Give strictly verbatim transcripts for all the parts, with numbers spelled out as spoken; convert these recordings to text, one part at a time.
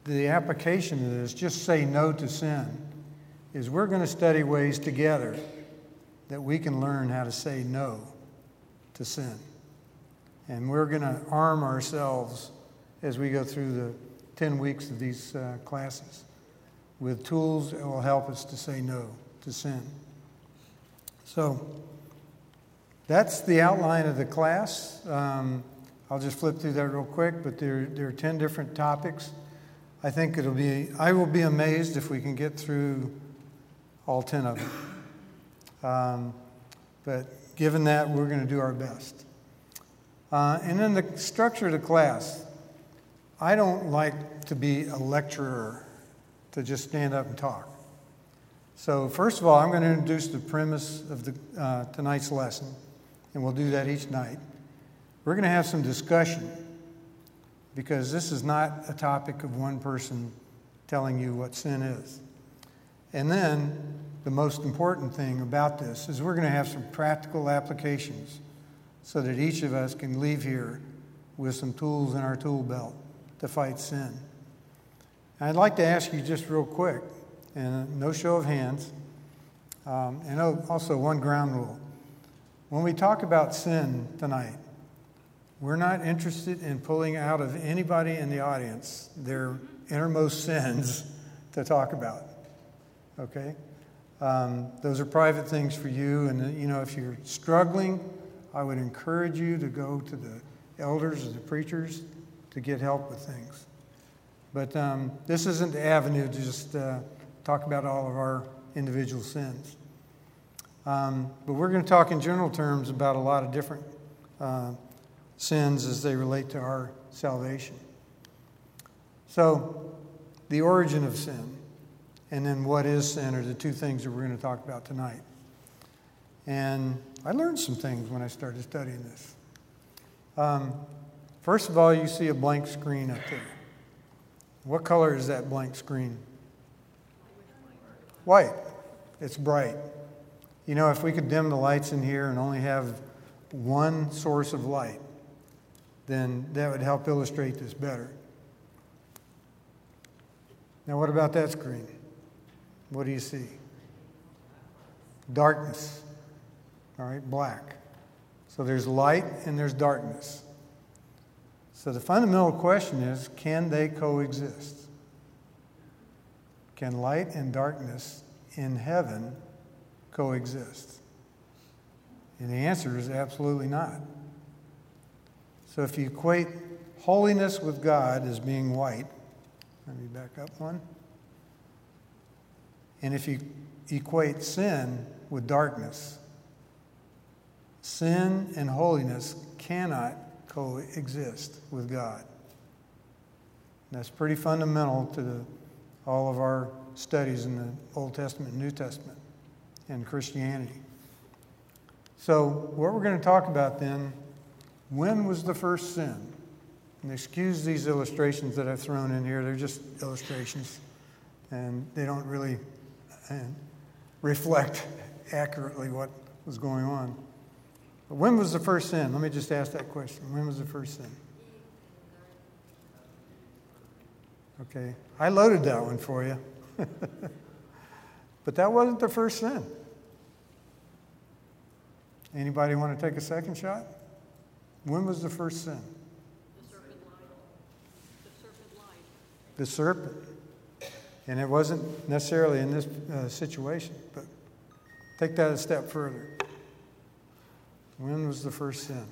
the application of this, just say no to sin, is we're going to study ways together that we can learn how to say no to sin. And we're going to arm ourselves as we go through the ten weeks of these uh, classes with tools that will help us to say no to sin. So that's the outline of the class. Um, I'll just flip through that real quick, but there, there are ten different topics. I think it'll be, I will be amazed if we can get through all ten of them. Um, but given that, we're going to do our best. Uh, and then the structure of the class. I don't like to be a lecturer, to just stand up and talk. So first of all, I'm going to introduce the premise of the, uh, tonight's lesson, and we'll do that each night. We're going to have some discussion, because this is not a topic of one person telling you what sin is. And then the most important thing about this is we're going to have some practical applications so that each of us can leave here with some tools in our tool belt to fight sin. And I'd like to ask you just real quick, and no show of hands, um, and also one ground rule. When we talk about sin tonight, we're not interested in pulling out of anybody in the audience their innermost sins to talk about, okay? Um, those are private things for you, and you know, if you're struggling, I would encourage you to go to the elders or the preachers to get help with things. But um, this isn't the avenue to just uh, talk about all of our individual sins. Um, but we're going to talk in general terms about a lot of different uh, sins as they relate to our salvation. So, the origin of sin and then what is sin are the two things that we're going to talk about tonight. And I learned some things when I started studying this. Um, first of all, you see a blank screen up there. What color is that blank screen? White. It's bright. You know, if we could dim the lights in here and only have one source of light, then that would help illustrate this better. Now, what about that screen? What do you see? Darkness. All right, black. So there's light and there's darkness. So the fundamental question is, can they coexist? Can light and darkness in heaven coexist? And the answer is absolutely not. So if you equate holiness with God as being white, let me back up one. And if you equate sin with darkness, sin and holiness cannot coexist with God. And that's pretty fundamental to the, all of our studies in the Old Testament and New Testament and Christianity. So what we're going to talk about then, when was the first sin? And excuse these illustrations that I've thrown in here. They're just illustrations, and they don't really uh, reflect accurately what was going on. But when was the first sin? Let me just ask that question. When was the first sin? Okay. I loaded that one for you. But that wasn't the first sin. Anybody want to take a second shot? When was the first sin? The serpent lied. The serpent lied. The serpent. And it wasn't necessarily in this uh, situation, but take that a step further. When was the first sin?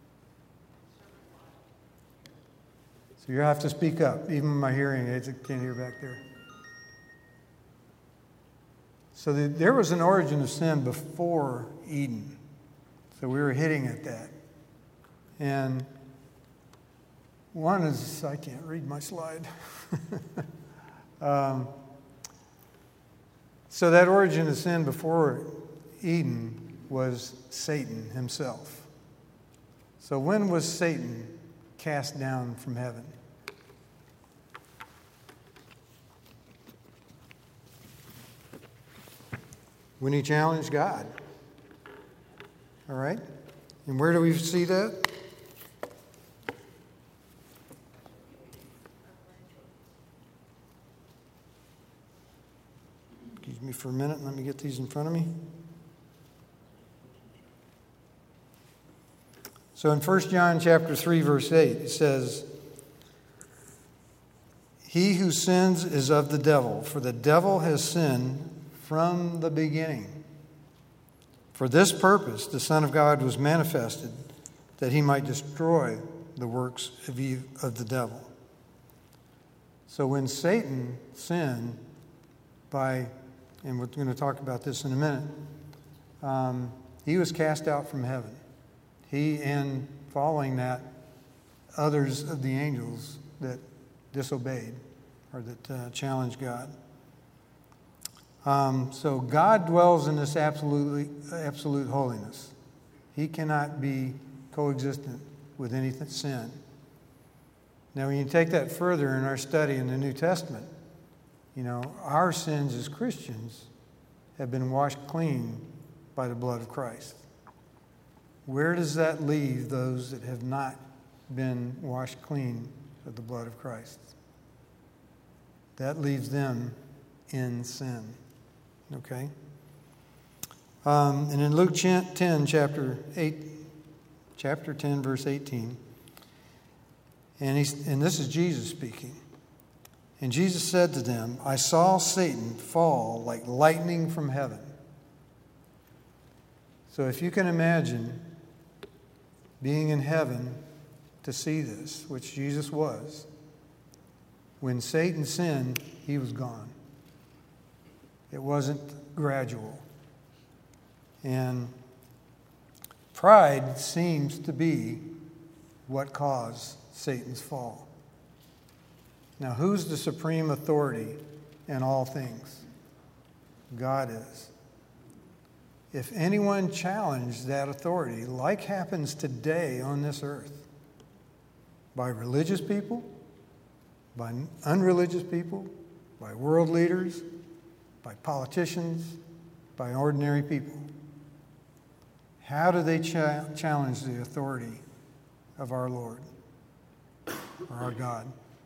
So you have to speak up. Even my hearing aids, I can't hear back there. So the, there was an origin of sin before Eden. So we were hitting at that. And one is, I can't read my slide. um, so that origin of sin before Eden was Satan himself. So when was Satan cast down from heaven? When he challenged God. All right? And where do we see that? Excuse me for a minute. Let me get these in front of me. So in First John chapter three, verse eight, it says, "He who sins is of the devil, for the devil has sinned from the beginning. For this purpose the Son of God was manifested, that he might destroy the works of eve- of the devil." So when Satan sinned by, and we're going to talk about this in a minute, um, he was cast out from heaven. He, and following that, others of the angels that disobeyed or that uh, challenged God. Um, so God dwells in this absolutely absolute holiness. He cannot be coexistent with any sin. Now, when you take that further in our study in the New Testament, you know, our sins as Christians have been washed clean by the blood of Christ. Where does that leave those that have not been washed clean with the blood of Christ? That leaves them in sin. Okay? Um, and in Luke ten, chapter eight, chapter ten, verse eighteen, and he's, and this is Jesus speaking. And Jesus said to them, "I saw Satan fall like lightning from heaven." So if you can imagine being in heaven to see this, which Jesus was, when Satan sinned, he was gone. It wasn't gradual. And pride seems to be what caused Satan's fall. Now, who's the supreme authority in all things? God is. If anyone challenged that authority, like happens today on this earth, by religious people, by unreligious people, by world leaders, by politicians, by ordinary people, how do they cha- challenge the authority of our Lord or our God?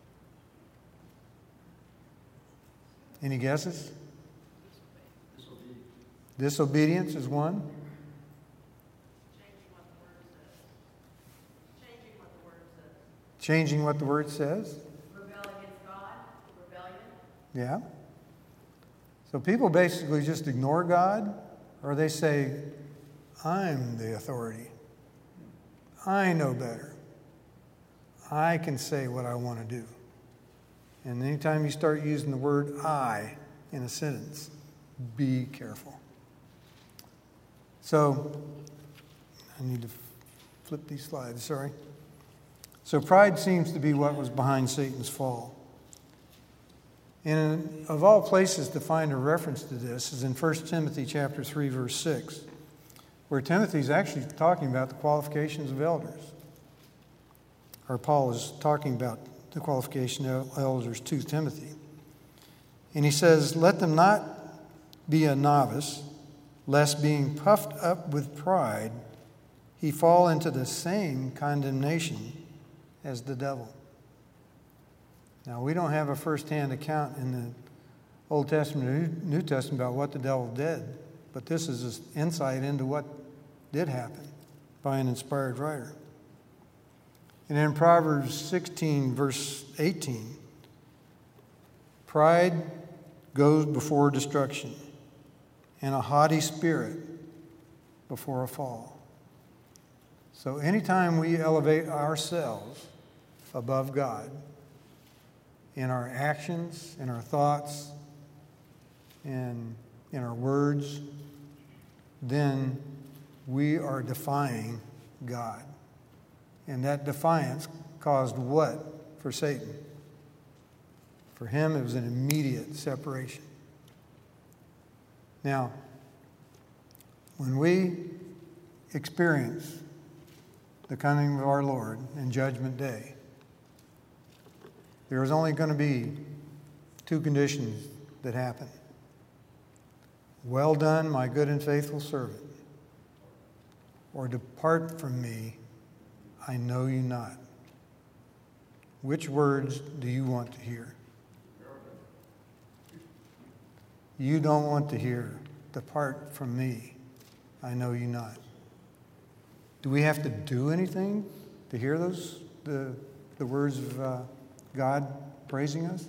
Any guesses? Disobedience. Disobedience is one. Changing what the Word says. Changing what the Word says. Rebel against God. Rebellion. Yeah. So people basically just ignore God, or they say, "I'm the authority. I know better. I can say what I want to do." And anytime you start using the word "I" in a sentence, be careful. So, I need to flip these slides, sorry. So pride seems to be what was behind Satan's fall. And of all places to find a reference to this is in First Timothy chapter three, verse six, where Timothy's actually talking about the qualifications of elders. Or Paul is talking about the qualification of elders to Timothy. And he says, "Let them not be a novice, lest being puffed up with pride, he fall into the same condemnation as the devil." Now, we don't have a first-hand account in the Old Testament or New Testament about what the devil did, but this is an insight into what did happen by an inspired writer. And in Proverbs sixteen, verse eighteen, "Pride goes before destruction, and a haughty spirit before a fall." So anytime we elevate ourselves above God, in our actions, in our thoughts, and in our words, then we are defying God. And that defiance caused what for Satan? For him, it was an immediate separation. Now, when we experience the coming of our Lord in Judgment Day, there is only going to be two conditions that happen. "Well done, my good and faithful servant," or "Depart from me, I know you not." Which words do you want to hear? You don't want to hear, "Depart from me, I know you not." Do we have to do anything to hear those the the words of uh, God praising us?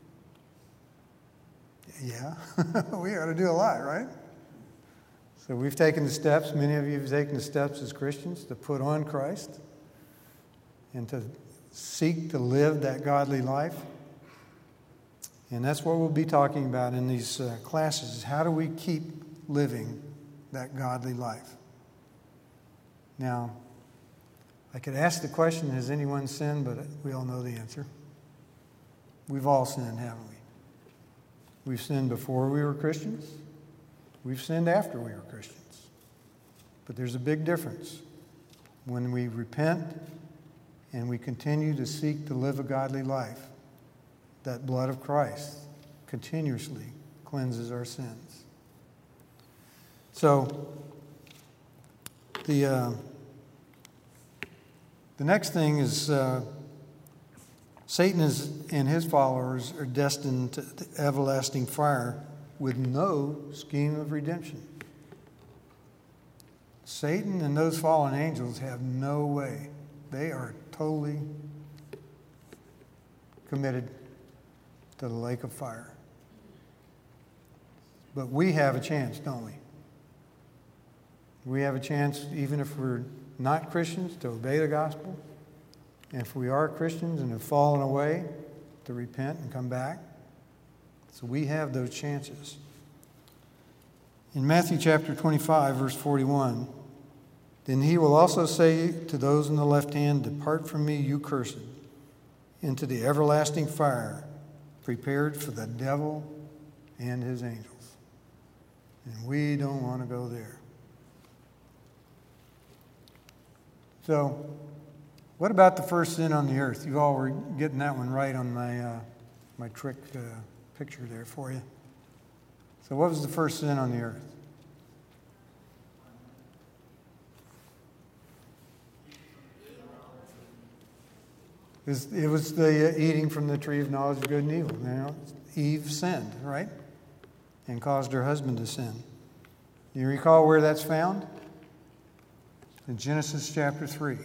Yeah, we got to do a lot, right? So we've taken the steps, many of you have taken the steps as Christians to put on Christ and to seek to live that godly life. And that's what we'll be talking about in these uh, classes, is how do we keep living that godly life? Now, I could ask the question, has anyone sinned? But we all know the answer. We've all sinned, haven't we? We've sinned before we were Christians. We've sinned after we were Christians. But there's a big difference. When we repent and we continue to seek to live a godly life, that blood of Christ continuously cleanses our sins. So, the uh, the next thing is uh, Satan is, and his followers are destined to the everlasting fire with no scheme of redemption. Satan and those fallen angels have no way. They are totally committed to the lake of fire. But we have a chance, don't we? We have a chance, even if we're not Christians, to obey the gospel. And if we are Christians and have fallen away, to repent and come back. So we have those chances. In Matthew chapter twenty-five, verse forty-one, "Then he will also say to those on the left hand, 'Depart from me, you cursed, into the everlasting fire, prepared for the devil and his angels.'" And we don't want to go there. So, what about the first sin on the earth? You all were getting that one right on my uh, my trick uh, picture there for you. So what was the first sin on the earth? It was, it was the uh, eating from the tree of knowledge of good and evil. You know, Eve sinned, right? And caused her husband to sin. Do you recall where that's found? In Genesis chapter three.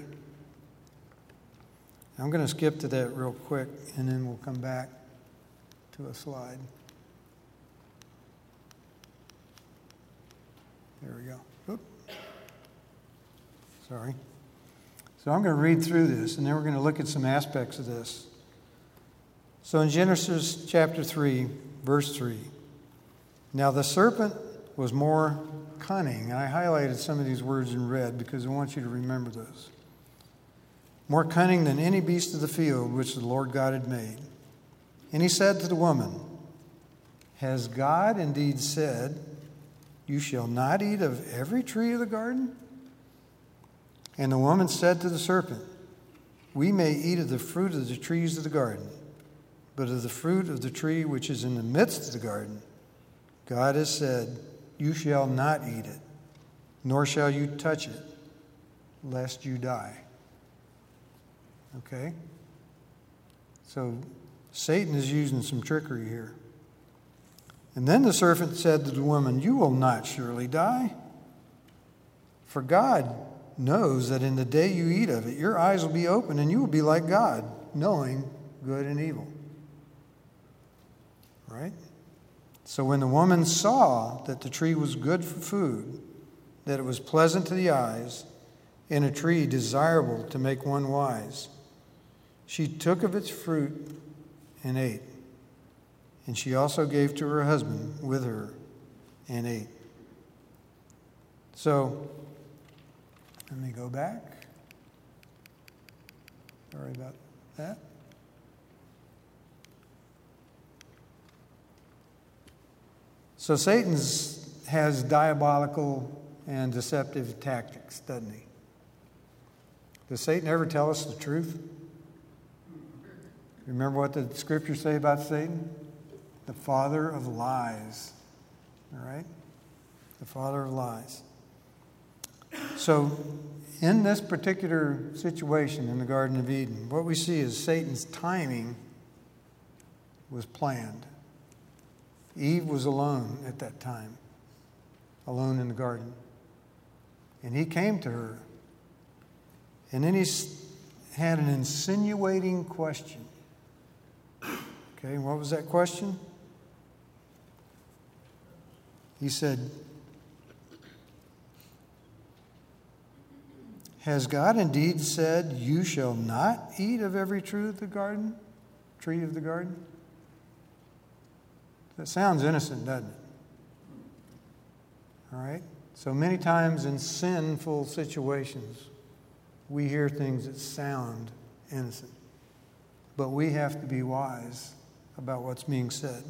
I'm going to skip to that real quick, and then we'll come back to a slide. There we go. Oop. Sorry. So I'm going to read through this, and then we're going to look at some aspects of this. So in Genesis chapter three, verse three, "Now the serpent was more cunning," and I highlighted some of these words in red because I want you to remember those. "More cunning than any beast of the field which the Lord God had made. And he said to the woman, 'Has God indeed said, you shall not eat of every tree of the garden?' And the woman said to the serpent, 'We may eat of the fruit of the trees of the garden, but of the fruit of the tree which is in the midst of the garden, God has said, you shall not eat it, nor shall you touch it, lest you die.'" Okay? So Satan is using some trickery here. "And then the serpent said to the woman, 'You will not surely die. For God knows that in the day you eat of it, your eyes will be open, and you will be like God, knowing good and evil.'" Right? "So when the woman saw that the tree was good for food, that it was pleasant to the eyes, and a tree desirable to make one wise, she took of its fruit and ate. And she also gave to her husband with her and ate." So, let me go back. Sorry about that. So Satan has diabolical and deceptive tactics, doesn't he? Does Satan ever tell us the truth? Remember what the scriptures say about Satan? The father of lies. All right? The father of lies. So, in this particular situation in the Garden of Eden, what we see is Satan's timing was planned. Eve was alone at that time, alone in the garden. And he came to her. And then he had an insinuating question. Okay, what was that question? He said, has God indeed said, you shall not eat of every tree of the garden? Tree of the garden? That sounds innocent, doesn't it? All right? So many times in sinful situations, we hear things that sound innocent. But we have to be wise about what's being said.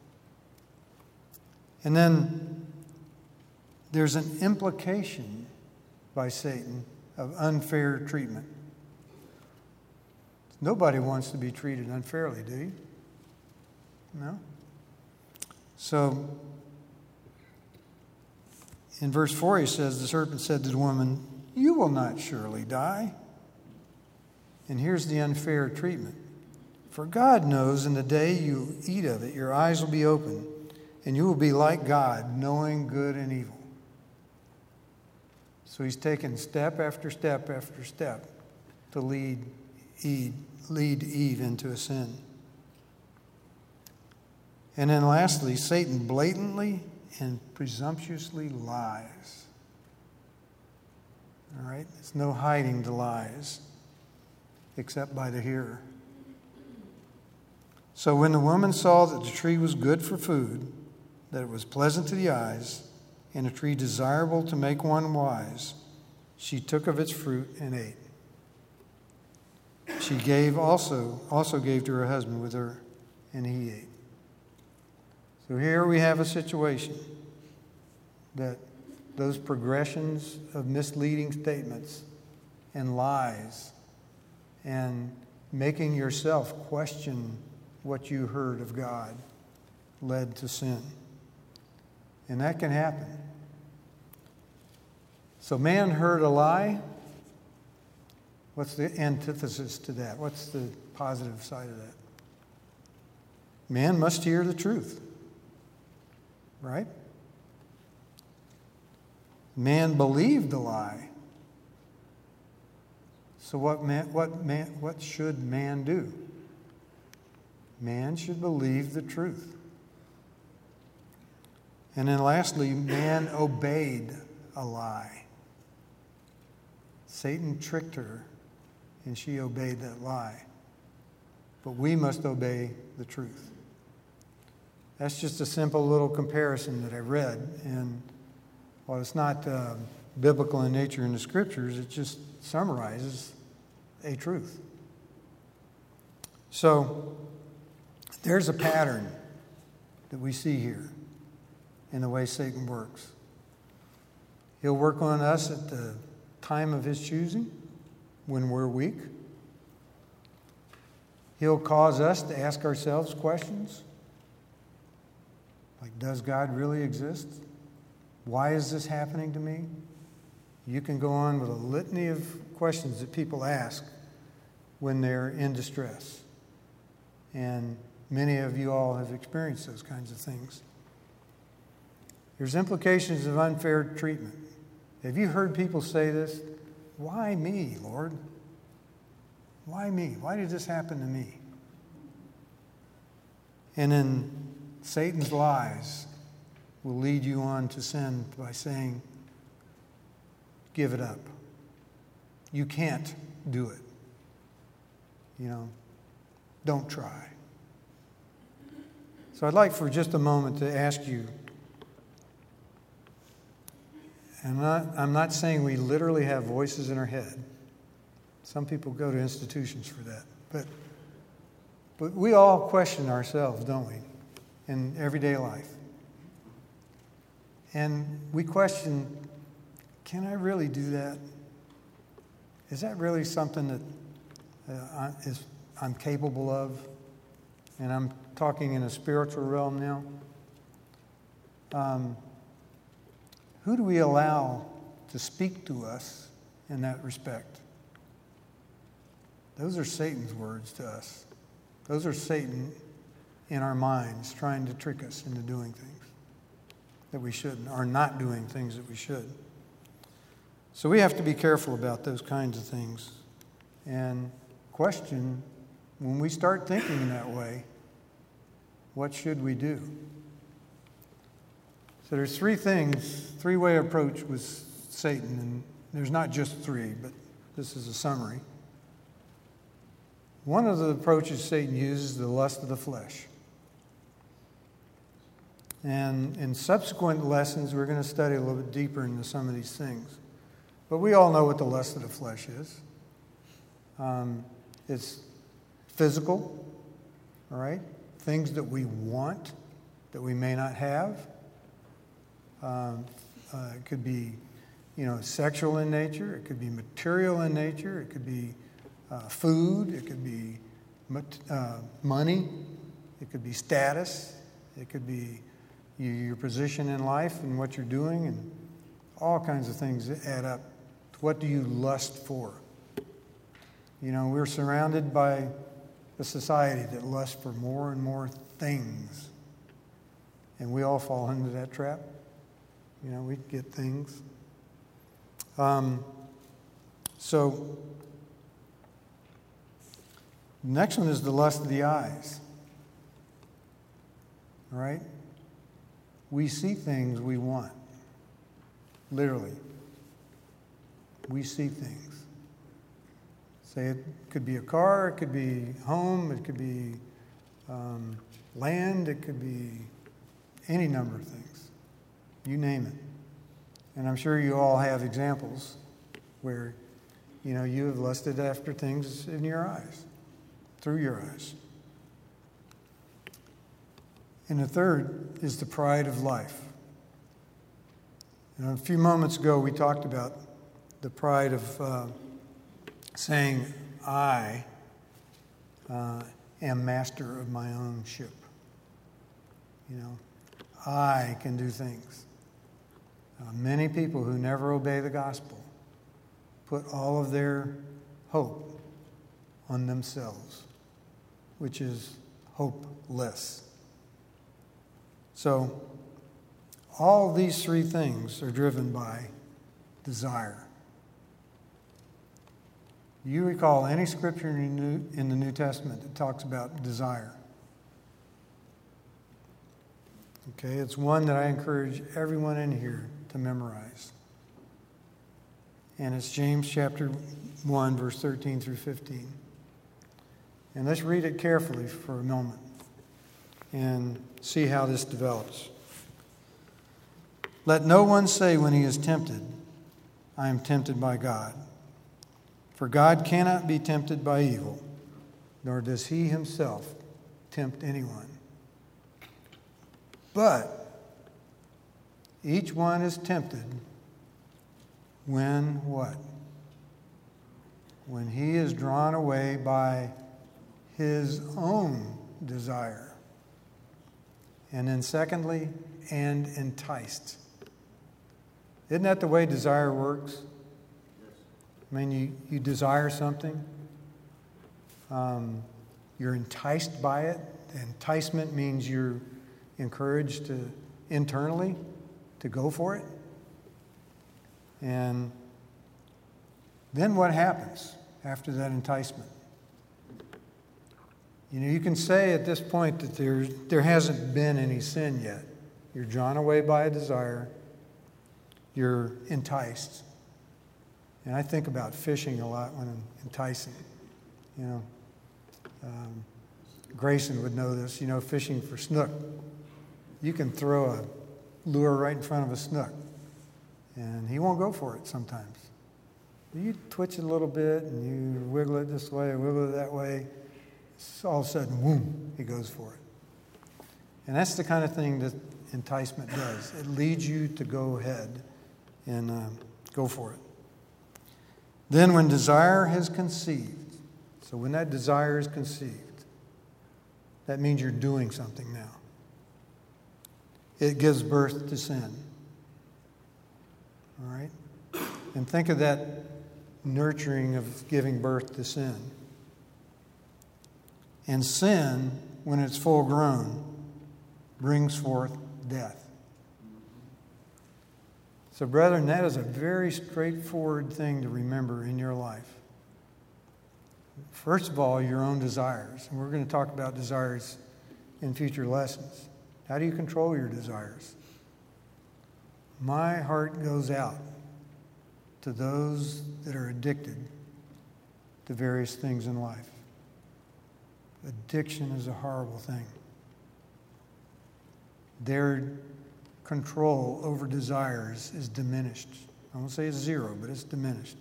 And then there's an implication by Satan of unfair treatment. Nobody wants to be treated unfairly, do you? No? So, in verse four, he says, the serpent said to the woman, you will not surely die. And here's the unfair treatment. For God knows in the day you eat of it, your eyes will be open, and you will be like God, knowing good and evil. So he's taken step after step after step to lead Eve, lead Eve into a sin. And then lastly, Satan blatantly and presumptuously lies. All right? There's no hiding the lies except by the hearer. So when the woman saw that the tree was good for food, that it was pleasant to the eyes, and a tree desirable to make one wise, she took of its fruit and ate. She gave also, also gave to her husband with her, and he ate. So here we have a situation that those progressions of misleading statements and lies and making yourself question what you heard of God led to sin. And that can happen. So man heard a lie. What's the antithesis to that? What's the positive side of that? Man must hear the truth. Right? Man believed the lie. So what man, what man, what should man do? Man should believe the truth. And then lastly, man obeyed a lie. Satan tricked her, and she obeyed that lie. But we must obey the truth. That's just a simple little comparison that I read. And while it's not uh, biblical in nature in the scriptures, it just summarizes a truth. So there's a pattern that we see here in the way Satan works. He'll work on us at the time of his choosing, when we're weak. He'll cause us to ask ourselves questions. Like, does God really exist? Why is this happening to me? You can go on with a litany of questions that people ask when they're in distress. And many of you all have experienced those kinds of things. There's implications of unfair treatment. Have you heard people say this? Why me, Lord? Why me? Why did this happen to me? And then Satan's lies will lead you on to sin by saying, give it up. You can't do it. You know, don't try. So I'd like for just a moment to ask you, I'm not, I'm not saying we literally have voices in our head. Some people go to institutions for that. But, but we all question ourselves, don't we, in everyday life? And we question, can I really do that? Is that really something that uh, I, is, I'm capable of? And I'm talking in a spiritual realm now. Um, who do we allow to speak to us in that respect? Those are Satan's words to us. Those are Satan in our minds, trying to trick us into doing things that we shouldn't, or not doing things that we should. So we have to be careful about those kinds of things and question, when we start thinking that way, what should we do? So there's three things, three-way approach with Satan, and there's not just three, but this is a summary. One of the approaches Satan uses is the lust of the flesh. And in subsequent lessons, we're going to study a little bit deeper into some of these things. But we all know what the lust of the flesh is. Um, it's physical, all right? Things that we want that we may not have. Um, uh, it could be, you know, sexual in nature. It could be material in nature. It could be uh, food. It could be uh, money. It could be status. It could be your position in life and what you're doing, and all kinds of things that add up. What do you lust for? You know, we're surrounded by a society that lusts for more and more things. And we all fall into that trap. You know, we get things. Um, so, the next one is the lust of the eyes. All right? We see things we want. Literally. We see things. Say it could be a car, it could be home, it could be um, land, it could be any number of things. You name it. And I'm sure you all have examples where, you know, you have lusted after things in your eyes, through your eyes. And the third is the pride of life. You know, a few moments ago, we talked about the pride of uh, saying, I uh, am master of my own ship. You know, I can do things. Uh, many people who never obey the gospel put all of their hope on themselves, which is hopeless. So, all these three things are driven by desire. You recall any scripture in the New, in the New Testament that talks about desire? Okay, it's one that I encourage everyone in here to memorize. And it's James chapter one, verse thirteen through fifteen. And let's read it carefully for a moment and see how this develops. Let no one say when he is tempted, I am tempted by God. For God cannot be tempted by evil, nor does he himself tempt anyone. But each one is tempted when what? When he is drawn away by his own desire. And then secondly, and enticed. Isn't that the way desire works? I mean, you, you desire something. Um, you're enticed by it. Enticement means you're encouraged to internally to go for it. And then what happens after that enticement? You know, you can say at this point that there, there hasn't been any sin yet. You're drawn away by a desire. You're enticed. And I think about fishing a lot when I'm enticing. You know, um, Grayson would know this. You know, fishing for snook. You can throw a lure right in front of a snook, and he won't go for it sometimes. You twitch it a little bit, and you wiggle it this way, wiggle it that way. All of a sudden, boom, he goes for it. And that's the kind of thing that enticement does. It leads you to go ahead and uh, go for it. Then when desire has conceived, so when that desire is conceived, that means you're doing something now. It gives birth to sin. All right? And think of that nurturing of giving birth to sin. And sin when it's full grown, brings forth death. So, brethren, that is a very straightforward thing to remember in your life. First of all, your own desires. And we're going to talk about desires in future lessons. How do you control your desires? My heart goes out to those that are addicted to various things in life. Addiction is a horrible thing. Their control over desires is diminished. I won't say it's zero, but it's diminished.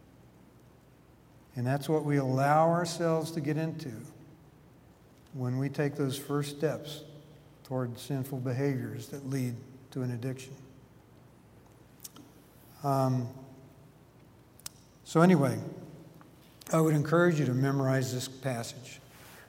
And that's what we allow ourselves to get into when we take those first steps toward sinful behaviors that lead to an addiction. Um, so anyway, I would encourage you to memorize this passage.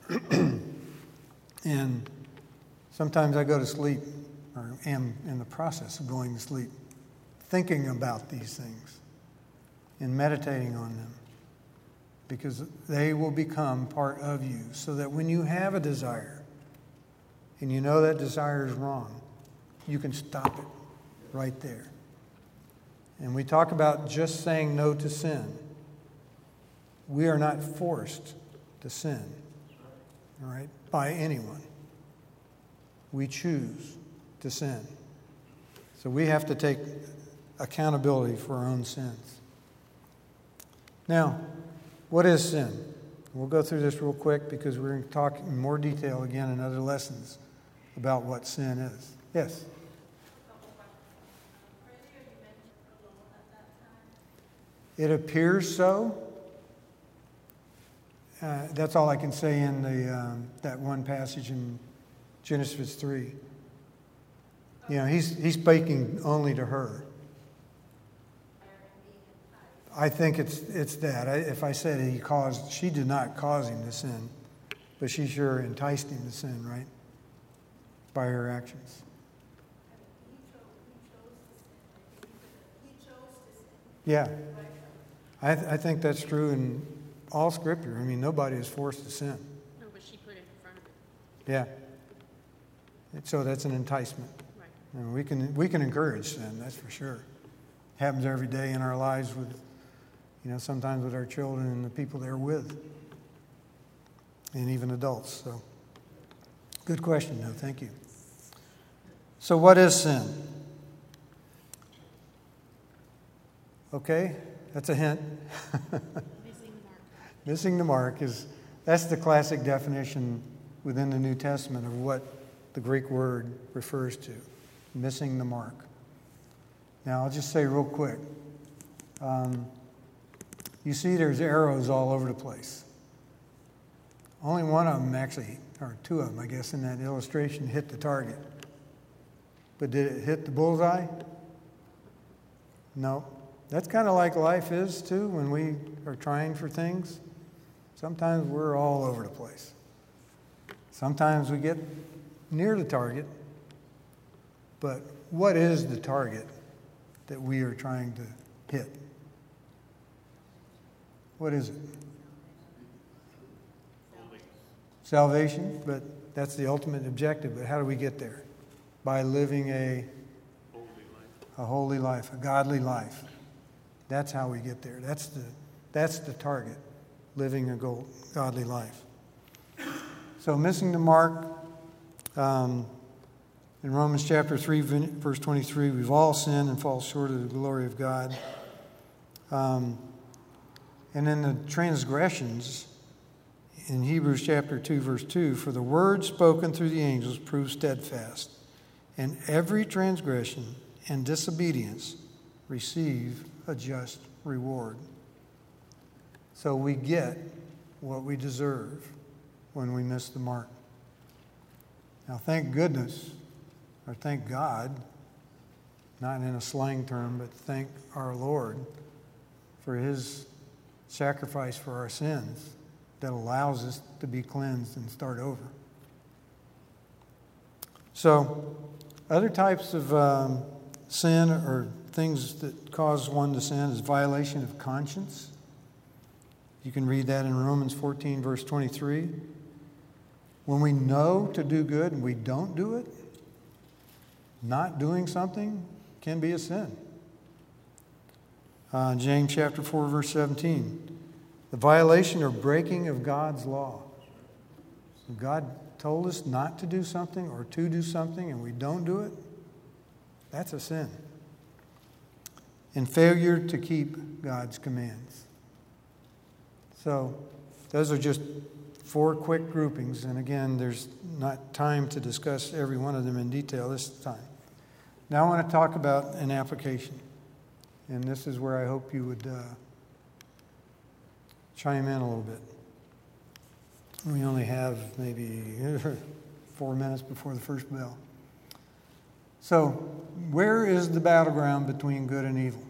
And sometimes I go to sleep, or am in the process of going to sleep, thinking about these things and meditating on them, because they will become part of you, so that when you have a desire and you know that desire is wrong, you can stop it right there. And we talk about just saying no to sin. We are not forced to sin, all right, by anyone. We choose to sin. So we have to take accountability for our own sins. Now, what is sin? We'll go through this real quick because we're going to talk in more detail again in other lessons about what sin is. Yes? It appears so. Uh, that's all I can say in the um, that one passage in Genesis three. You know, he's he's speaking only to her. I think it's it's that. I, if I said he caused, she did not cause him to sin, but she sure enticed him to sin, right? By her actions. Yeah, I th- I think that's true in all Scripture. I mean, nobody is forced to sin. No, but she put it in front of it. Yeah. And so that's an enticement. Right. And we can we can encourage sin, that's for sure. Happens every day in our lives with, you know, sometimes with our children and the people they're with, and even adults. So, good question, though. Thank you. So, what is sin? Okay, that's a hint. Missing the mark. Missing the mark is, that's the classic definition within the New Testament of what the Greek word refers to, missing the mark. Now, I'll just say real quick. Um, you see there's arrows all over the place. Only one of them actually, or two of them, I guess, in that illustration hit the target. But did it hit the bullseye? No. That's kind of like life is, too, when we are trying for things. Sometimes we're all over the place. Sometimes we get near the target. But what is the target that we are trying to hit? What is it? Salvation, but that's the ultimate objective. But how do we get there? By living a holy life, a, holy life, a godly life. That's how we get there. That's the that's the target, living a goal, godly life. So missing the mark, um, in Romans chapter three, verse twenty-three, we've all sinned and fall short of the glory of God. Um, and in the transgressions, in Hebrews chapter two, verse two, for the word spoken through the angels proves steadfast, and every transgression and disobedience receive a just reward. So we get what we deserve when we miss the mark. Now, thank goodness, or thank God, not in a slang term, but thank our Lord for his sacrifice for our sins that allows us to be cleansed and start over. So, other types of um, sin or things that cause one to sin is violation of conscience. You can read that in Romans fourteen, verse twenty-three. When we know to do good and we don't do it, not doing something can be a sin. Uh, James chapter four, verse seventeen. The violation or breaking of God's law. If God told us not to do something or to do something and we don't do it, that's a sin. And failure to keep God's commands. So those are just four quick groupings. And again, there's not time to discuss every one of them in detail this time. Now I want to talk about an application. And this is where I hope you would uh, chime in a little bit. We only have maybe four minutes before the first bell. So, where is the battleground between good and evil?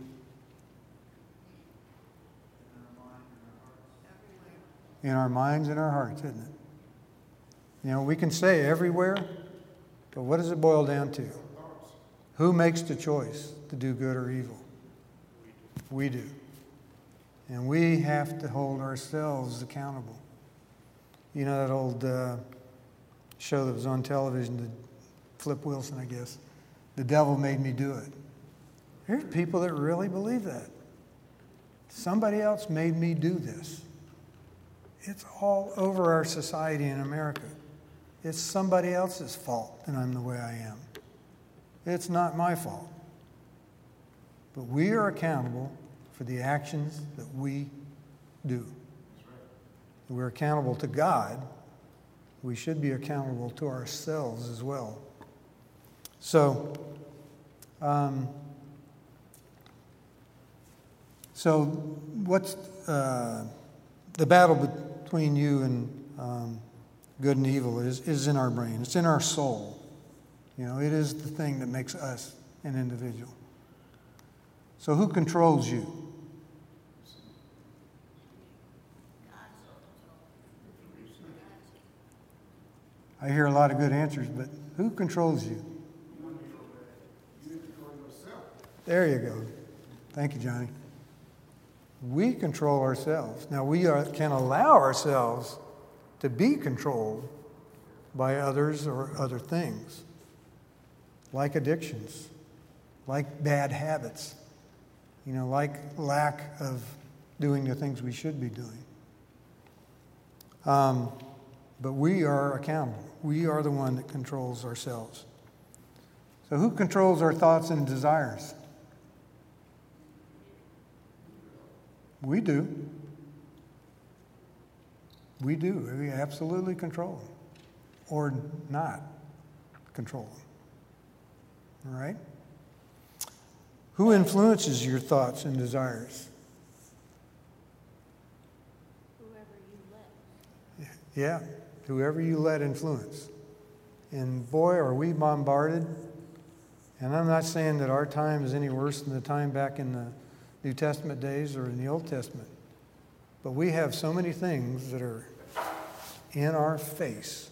In our minds and our hearts, isn't it? You know, we can say everywhere, but what does it boil down to? Who makes the choice to do good or evil? We do. And we have to hold ourselves accountable. You know that old uh, show that was on television, the Flip Wilson, I guess. The devil made me do it. There's people that really believe that. Somebody else made me do this. It's all over our society in America. It's somebody else's fault that I'm the way I am. It's not my fault. But we are accountable for the actions that we do. We're accountable to God. We should be accountable to ourselves as well. So, um, so what's uh, the battle between you and um, good and evil is, is in our brain. It's in our soul. You know, it is the thing that makes us an individual. So who controls you? I hear a lot of good answers, but who controls you? There you go. Thank you, Johnny. We control ourselves. Now, we are, can allow ourselves to be controlled by others or other things, like addictions, like bad habits, you know, like lack of doing the things we should be doing. Um, but we are accountable. We are the one that controls ourselves. So who controls our thoughts and desires? We do. We do. We absolutely control them. Or not control them. All right? Who influences your thoughts and desires? Whoever you let. Yeah, whoever you let influence. And boy, are we bombarded. And I'm not saying that our time is any worse than the time back in the New Testament days or in the Old Testament. But we have so many things that are in our face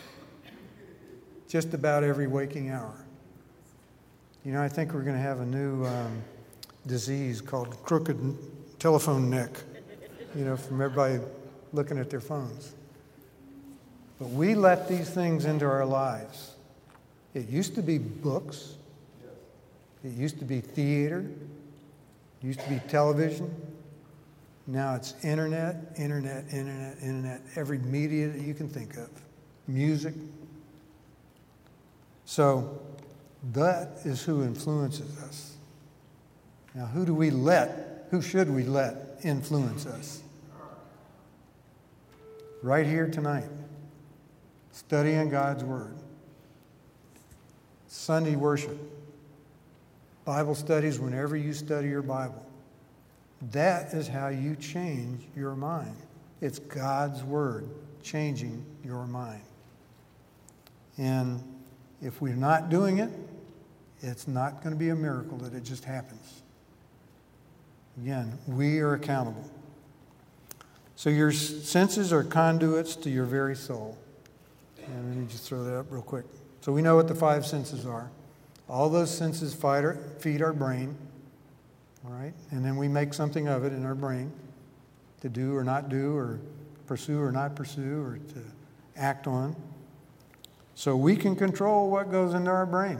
just about every waking hour. You know, I think we're going to have a new um, disease called crooked telephone neck, you know, from everybody looking at their phones. But we let these things into our lives. It used to be books. It used to be theater. It used to be television. Now it's internet, internet, internet, internet, every media that you can think of. Music. So that is who influences us. Now, who do we let, who should we let influence us? Right here tonight. Studying God's Word. Sunday worship. Bible studies whenever you study your Bible. That is how you change your mind. It's God's Word changing your mind. And if we're not doing it, it's not going to be a miracle that it just happens. Again, we are accountable. So your senses are conduits to your very soul. And let me just throw that up real quick. So we know what the five senses are. All those senses feed our, feed our brain. All right? And then we make something of it in our brain to do or not do, or pursue or not pursue, or to act on. so we can control what goes into our brain.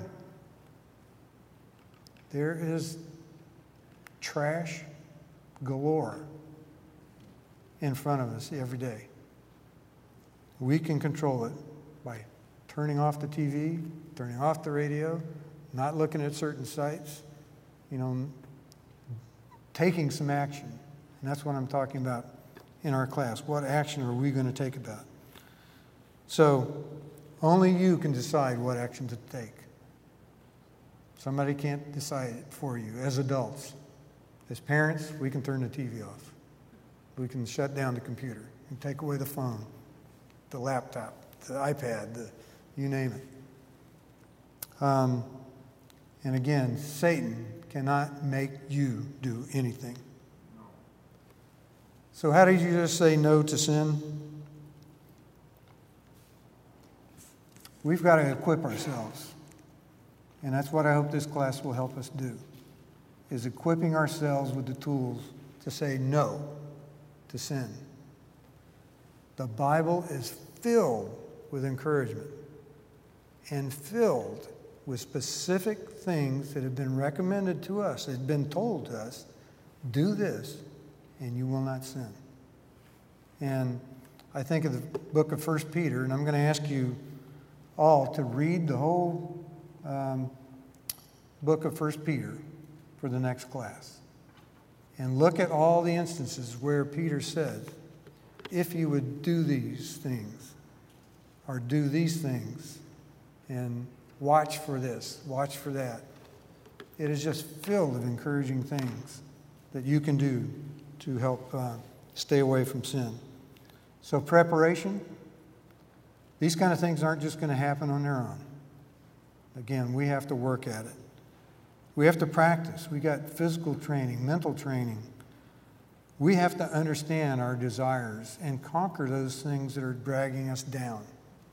There is trash galore in front of us every day. We can control it by turning off the T V, turning off the radio, not looking at certain sites, you know, taking some action. And that's what I'm talking about in our class. What action are we going to take about? So only you can decide what action to take. Somebody can't decide it for you. As adults, as parents, we can turn the T V off. We can shut down the computer and take away the phone, the laptop, the iPad, the, you name it. Um, and again, Satan cannot make you do anything. So how did you just say no to sin? We've got to equip ourselves. And that's what I hope this class will help us do, is equipping ourselves with the tools to say no to sin. The Bible is filled with encouragement and filled with specific things that have been recommended to us, that have been told to us, do this and you will not sin. And I think of the book of First Peter, and I'm going to ask you all to read the whole um, book of First Peter for the next class. And look at all the instances where Peter said, if you would do these things, or do these things, and watch for this, watch for that. It is just filled with encouraging things that you can do to help uh, stay away from sin. So preparation, these kind of things aren't just going to happen on their own. Again, we have to work at it. We have to practice. We got physical training, mental training. We have to understand our desires and conquer those things that are dragging us down.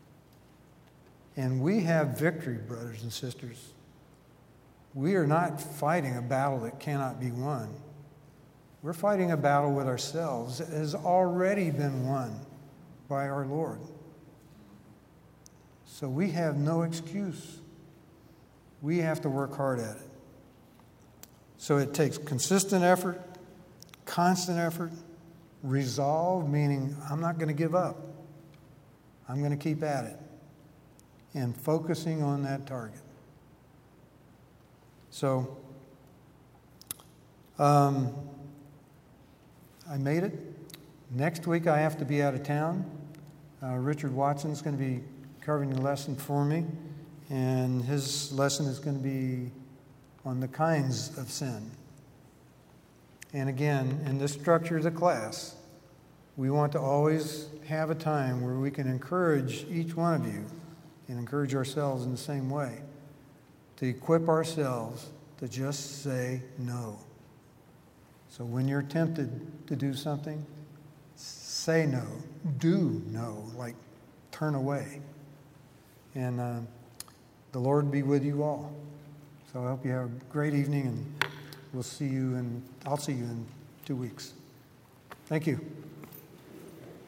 And we have victory, brothers and sisters. We are not fighting a battle that cannot be won. We're fighting a battle with ourselves that has already been won by our Lord. So we have no excuse. We have to work hard at it. So it takes consistent effort, constant effort, resolve, meaning I'm not going to give up. I'm going to keep at it. And focusing on that target. So, um, I made it. Next week I have to be out of town. Uh, Richard Watson's going to be covering the lesson for me. And his lesson is going to be on the kinds of sin. And again, in this structure of the class, we want to always have a time where we can encourage each one of you and encourage ourselves in the same way to equip ourselves to just say no. So when you're tempted to do something, say no. Do no, like turn away. And uh, the Lord be with you all. So I hope you have a great evening, and we'll see you in, I'll see you in two weeks. Thank you.